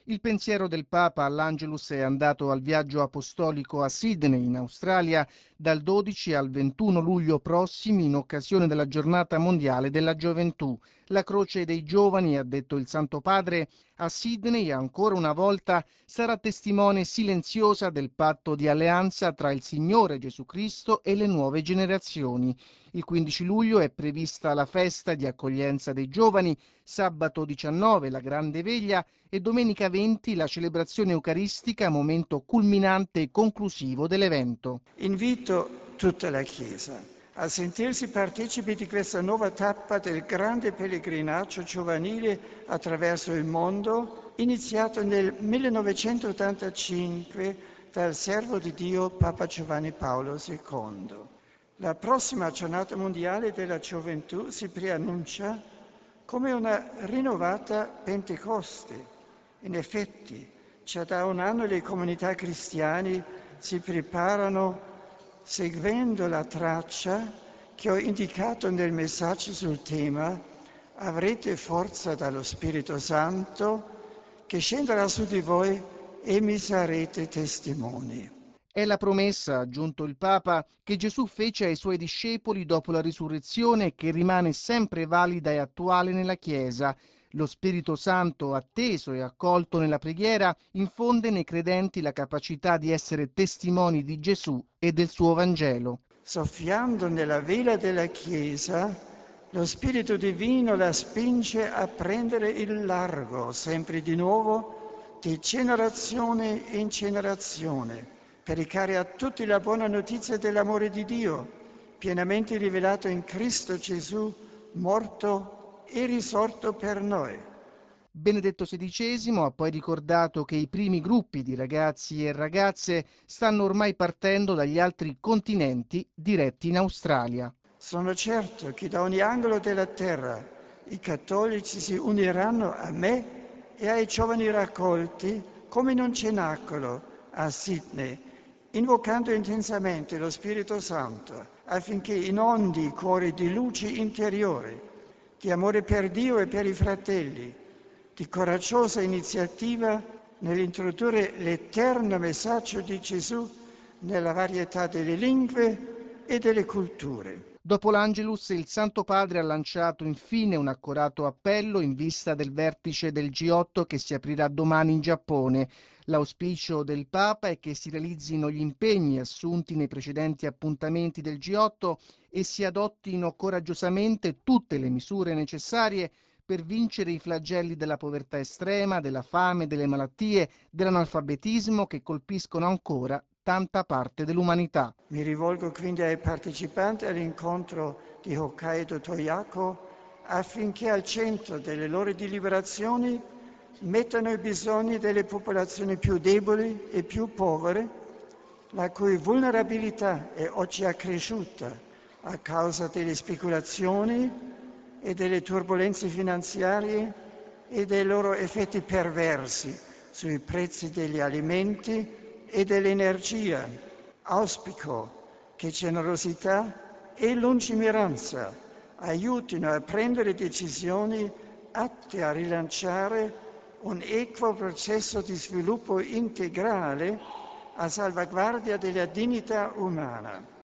Il pensiero del Papa all'Angelus è andato al viaggio apostolico a Sydney, in Australia, dal 12 al 21 luglio prossimi in occasione della Giornata Mondiale della Gioventù. La Croce dei Giovani, ha detto il Santo Padre, a Sydney ancora una volta sarà testimone silenziosa del patto di alleanza tra il Signore Gesù Cristo e le nuove generazioni. Il 15 luglio è prevista la festa di accoglienza dei giovani, sabato 19 la Grande Veglia e domenica 20 la celebrazione eucaristica, momento culminante e conclusivo dell'evento. Invito tutta la Chiesa a sentirsi partecipi di questa nuova tappa del grande pellegrinaggio giovanile attraverso il mondo, iniziato nel 1985 dal servo di Dio Papa Giovanni Paolo II. La prossima giornata mondiale della gioventù si preannuncia come una rinnovata Pentecoste. In effetti, già da un anno le comunità cristiane si preparano seguendo la traccia che ho indicato nel messaggio sul tema «Avrete forza dallo Spirito Santo che scenderà su di voi e mi sarete testimoni». È la promessa, ha aggiunto il Papa, che Gesù fece ai suoi discepoli dopo la risurrezione e che rimane sempre valida e attuale nella Chiesa. Lo Spirito Santo, atteso e accolto nella preghiera, infonde nei credenti la capacità di essere testimoni di Gesù e del suo Vangelo. Soffiando nella vela della Chiesa, lo Spirito Divino la spinge a prendere il largo, sempre di nuovo, di generazione in generazione, per recare a tutti la buona notizia dell'amore di Dio, pienamente rivelato in Cristo Gesù, morto e risorto per noi. Benedetto XVI ha poi ricordato che i primi gruppi di ragazzi e ragazze stanno ormai partendo dagli altri continenti diretti in Australia. Sono certo che da ogni angolo della terra i cattolici si uniranno a me e ai giovani raccolti come in un cenacolo a Sydney, invocando intensamente lo Spirito Santo affinché inondi i cuori di luce interiore, di amore per Dio e per i fratelli, di coraggiosa iniziativa nell'introdurre l'eterno messaggio di Gesù nella varietà delle lingue e delle culture. Dopo l'Angelus, il Santo Padre ha lanciato infine un accorato appello in vista del vertice del G8 che si aprirà domani in Giappone. L'auspicio del Papa è che si realizzino gli impegni assunti nei precedenti appuntamenti del G8 e si adottino coraggiosamente tutte le misure necessarie per vincere i flagelli della povertà estrema, della fame, delle malattie, dell'analfabetismo che colpiscono ancora tanta parte dell'umanità. Mi rivolgo quindi ai partecipanti all'incontro di Hokkaido Toyako affinché al centro delle loro deliberazioni mettano i bisogni delle popolazioni più deboli e più povere, la cui vulnerabilità è oggi accresciuta a causa delle speculazioni e delle turbulenze finanziarie e dei loro effetti perversi sui prezzi degli alimenti e dell'energia. Auspico che generosità e lungimiranza aiutino a prendere decisioni atte a rilanciare un equo processo di sviluppo integrale a salvaguardia della dignità umana.